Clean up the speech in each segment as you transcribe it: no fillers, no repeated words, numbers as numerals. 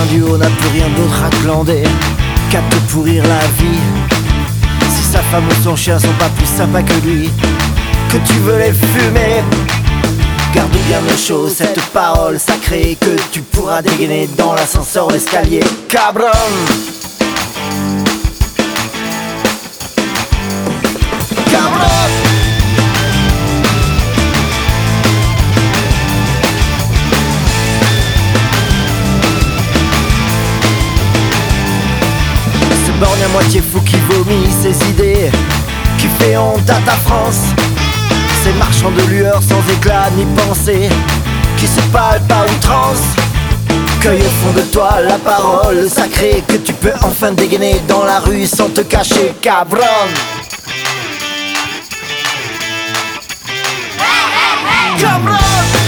du haut n'a plus rien d'autre à glander qu'à te pourrir la vie. Si sa femme ou son chien sont pas plus sympas que lui, que tu veux les fumer, garde bien le chaud cette parole sacrée que tu pourras dégainer dans l'ascenseur, l'escalier. Cabron! Cabron! Ce borgne à moitié fou qui vomit ses idées, qui fait honte à ta France. Ces marchands de lueur sans éclat ni pensée, qui se palpent à outrance. Cueille au fond de toi la parole sacrée que tu peux enfin dégainer dans la rue sans te cacher, cabron. Cabron.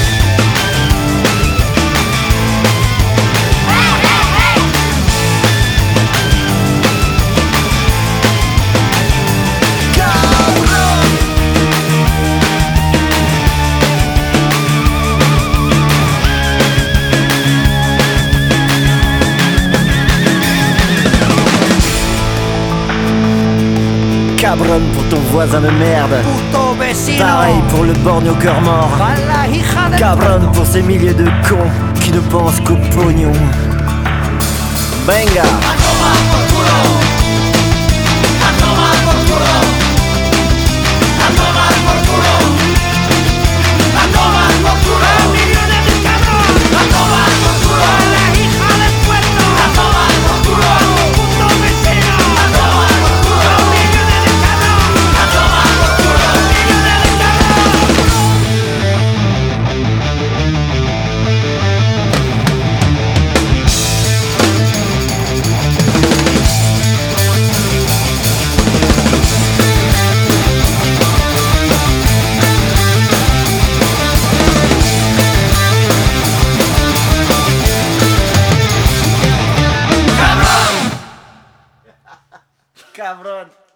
Cabron pour ton voisin de merde, Puto vecino. pareil pour le borgne au cœur mort. A la hija de Cabron pour ces milliers de cons qui ne pensent qu'au pognon. Venga! A tomar por culo. A tomar por culo. A tomar por culo. A tomar por culo. Millones de cabrón. A tomar por culo. A la hija del puerto. A tomar por culo. Puto vecino. A tomar por culo. Millones de cabrón. A tomar por culo. Millones de cabrón. Cabron!